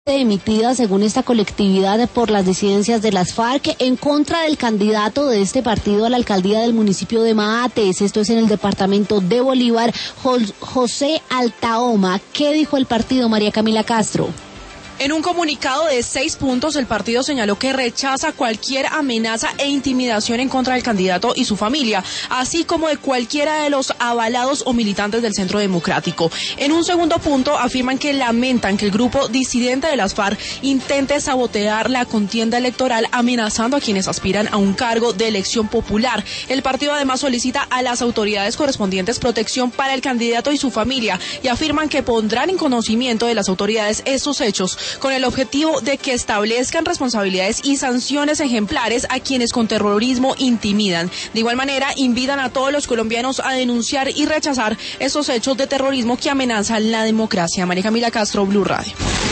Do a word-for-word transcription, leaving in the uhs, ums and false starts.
emitida según esta colectividad por las disidencias de las FARC en contra del candidato de este partido a la alcaldía del municipio de Maates, esto es en el departamento de Bolívar, José Altaoma. ¿Qué dijo el partido, María Camila Castro? En un comunicado de seis puntos, el partido señaló que rechaza cualquier amenaza e intimidación en contra del candidato y su familia, así como de cualquiera de los avalados o militantes del Centro Democrático. En un segundo punto, afirman que lamentan que el grupo disidente de las FARC intente sabotear la contienda electoral, amenazando a quienes aspiran a un cargo de elección popular. El partido además solicita a las autoridades correspondientes protección para el candidato y su familia, y afirman que pondrán en conocimiento de las autoridades estos hechos, con el objetivo de que establezcan responsabilidades y sanciones ejemplares a quienes con terrorismo intimidan. De igual manera, invitan a todos los colombianos a denunciar y rechazar estos hechos de terrorismo que amenazan la democracia. María Camila Castro, Blue Radio.